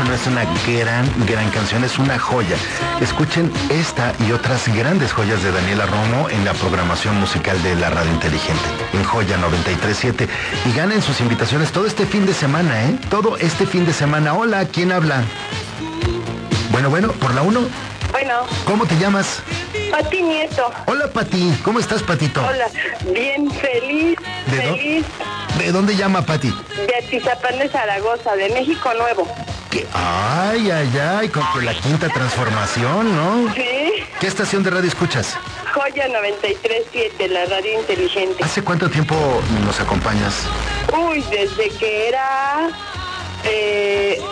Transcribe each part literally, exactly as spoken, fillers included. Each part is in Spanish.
no, es una gran, gran canción, es una joya. Escuchen esta y otras grandes joyas de Daniela Romo en la programación musical de la Radio Inteligente, en Joya noventa y tres punto siete. Y ganen sus invitaciones todo este fin de semana, ¿eh? Todo este fin de semana. Hola, ¿quién habla? Bueno, bueno, por la uno. Bueno. ¿Cómo te llamas? Pati Nieto. Hola, Pati. ¿Cómo estás, Patito? Hola. Bien, feliz. ¿De feliz. ¿De dónde llama, Pati? De Atizapán de Zaragoza, de México Nuevo. ¿Qué? Ay, ay, ay, con con la quinta transformación, ¿no? Sí. ¿Qué estación de radio escuchas? Joya noventa y tres punto siete, la radio inteligente. ¿Hace cuánto tiempo nos acompañas? Uy, desde que era... Eh,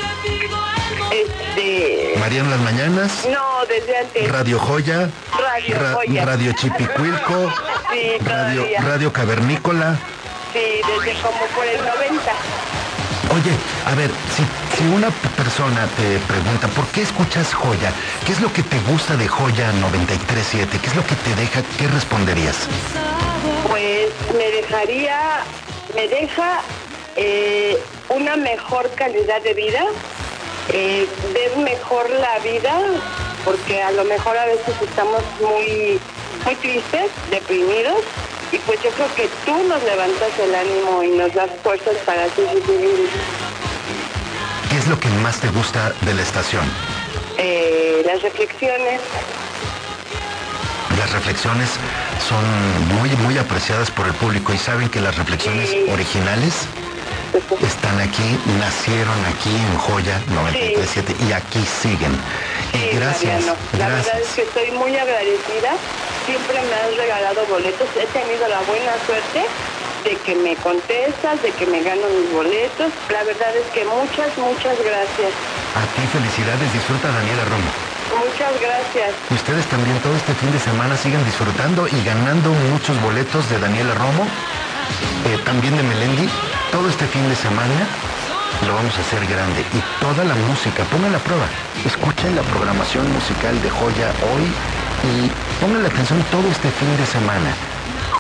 este... María en las mañanas. No, desde antes. Radio Joya. Radio Ra- Joya. Radio Chipicuilco. Sí, Radio, todavía. Radio Cavernícola. Sí, desde como por el noventa. Oye, a ver, si, si una persona te pregunta ¿por qué escuchas Joya? ¿Qué es lo que te gusta de Joya noventa y tres punto siete? ¿Qué es lo que te deja? ¿Qué responderías? Pues me dejaría, me deja eh, una mejor calidad de vida, eh, ver mejor la vida, porque a lo mejor a veces estamos muy, muy tristes, deprimidos, y pues yo creo que tú nos levantas el ánimo y nos das fuerzas para seguir viviendo. ¿Qué es lo que más te gusta de la estación? Eh, las reflexiones. Las reflexiones son muy, muy apreciadas por el público y saben que las reflexiones Sí. originales están aquí, nacieron aquí en Joya noventa y tres punto siete y aquí siguen. Sí, Y gracias, Mariano. La gracias. verdad es que estoy muy agradecida. Siempre me has regalado boletos. He tenido la buena suerte de que me contestas, de que me gano mis boletos. La verdad es que muchas, muchas gracias. A ti felicidades, disfruta Daniela Romo. Muchas gracias. Y ustedes también todo este fin de semana sigan disfrutando y ganando muchos boletos de Daniela Romo, eh, también de Melendi. Todo este fin de semana lo vamos a hacer grande y toda la música, pongan la prueba, escuchen la programación musical de Joya hoy y pongan la atención todo este fin de semana.